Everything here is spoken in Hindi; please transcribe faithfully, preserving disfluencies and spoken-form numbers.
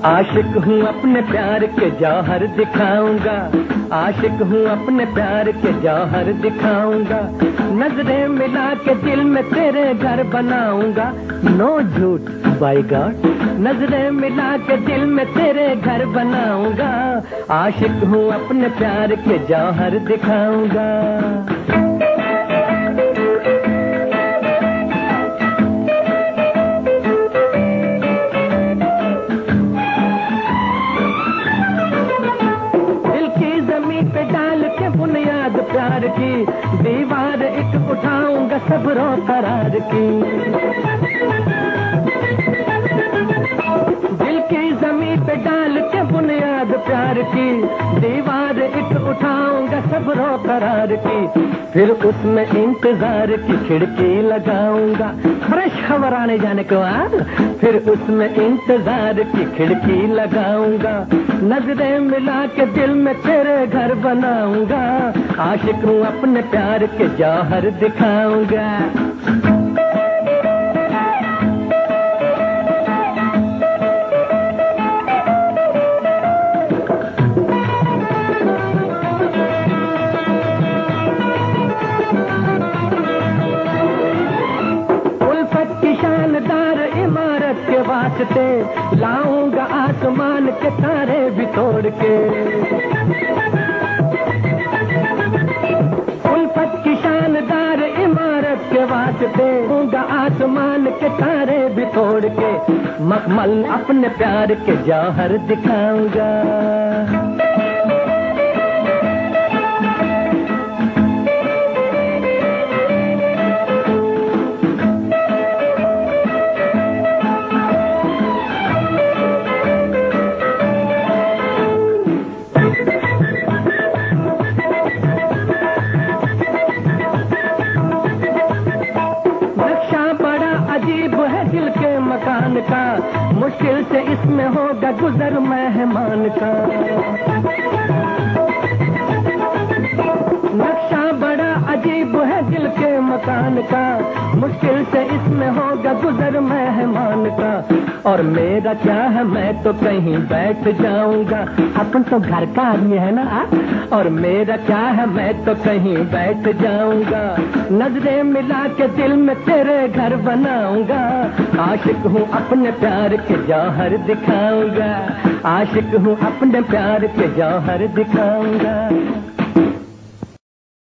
आशिक हूँ अपने प्यार के जौहर दिखाऊंगा, आशिक हूँ अपने प्यार के जौहर दिखाऊंगा। नजरें मिला के दिल में तेरे घर बनाऊंगा, नो झूठ बाय गॉड। नजरें मिला के दिल में तेरे घर बनाऊंगा, आशिक हूँ अपने प्यार के जौहर दिखाऊंगा। बुनियाद प्यार की दीवार एक उठाऊंगा सब्रो करार की। दिल की जमीन पे डाल के बुनियाद प्यार की दीवार एक उठाऊंगा सब्रो करार की। फिर उसमें इंतजार की खिड़की लगाऊंगा, फ्रेश खबर आने जाने को आ। फिर उसमें इंतजार की खिड़की लगाऊंगा, नजरें मिला के दिल में तेरे घर बनाऊंगा, आशिक हूँ अपने प्यार के जौहर दिखाऊंगा। उल्फत की शानदार इमारत के वास्ते लाऊंगा आसमान के तारे भी तोड़ के। उल्फत की शानदार इमारत के वास्ते लाऊंगा आसमान के तारे भी तोड़ के, मखमल अपने प्यार के जौहर दिखाऊंगा। दिल के मकान का मुश्किल से इसमें होगा गुजर मेहमान का। नक्शा बड़ा अजीब है दिल के मकान का, मुश्किल से इसमें होगा गुजर मेहमान का। और मेरा क्या है मैं तो कहीं बैठ जाऊंगा, अपन तो घर का आदमी है ना आ? और मेरा क्या है मैं तो कहीं बैठ जाऊंगा, नजरें मिला के दिल में तेरे घर बनाऊंगा, आशिक हूँ अपने प्यार के जौहर दिखाऊंगा, आशिक हूँ अपने प्यार के जौहर दिखाऊंगा।